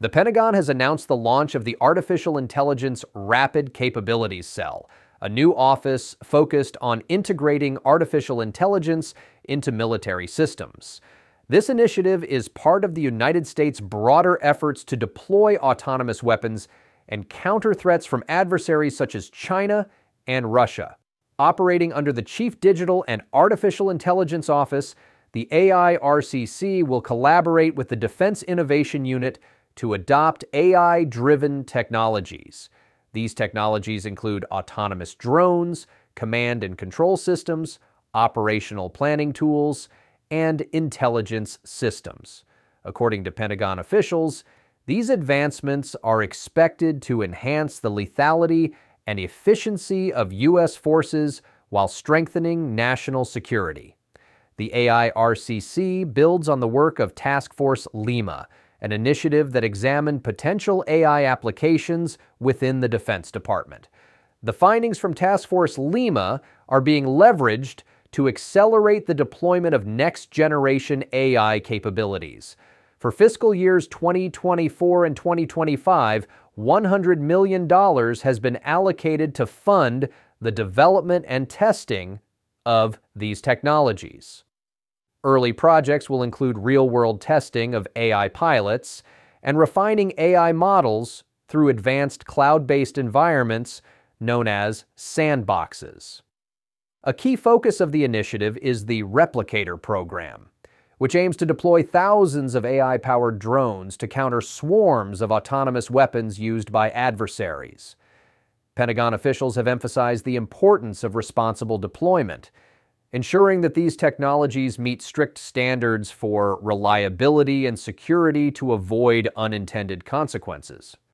The Pentagon has announced the launch of the Artificial Intelligence Rapid Capabilities Cell, a new office focused on integrating artificial intelligence into military systems. This initiative is part of the United States' broader efforts to deploy autonomous weapons and counter threats from adversaries such as China and Russia. Operating under the Chief Digital and Artificial Intelligence Office, the AIRCC will collaborate with the Defense Innovation Unit to adopt AI-driven technologies. These technologies include autonomous drones, command and control systems, operational planning tools, and intelligence systems. According to Pentagon officials, these advancements are expected to enhance the lethality and efficiency of U.S. forces while strengthening national security. The AIRCC builds on the work of Task Force Lima, an initiative that examined potential AI applications within the Defense Department. The findings from Task Force Lima are being leveraged to accelerate the deployment of next-generation AI capabilities. For fiscal years 2024 and 2025, $100 million has been allocated to fund the development and testing of these technologies. Early projects will include real-world testing of AI pilots and refining AI models through advanced cloud-based environments known as sandboxes. A key focus of the initiative is the Replicator program, which aims to deploy thousands of AI-powered drones to counter swarms of autonomous weapons used by adversaries. Pentagon officials have emphasized the importance of responsible deployment, ensuring that these technologies meet strict standards for reliability and security to avoid unintended consequences.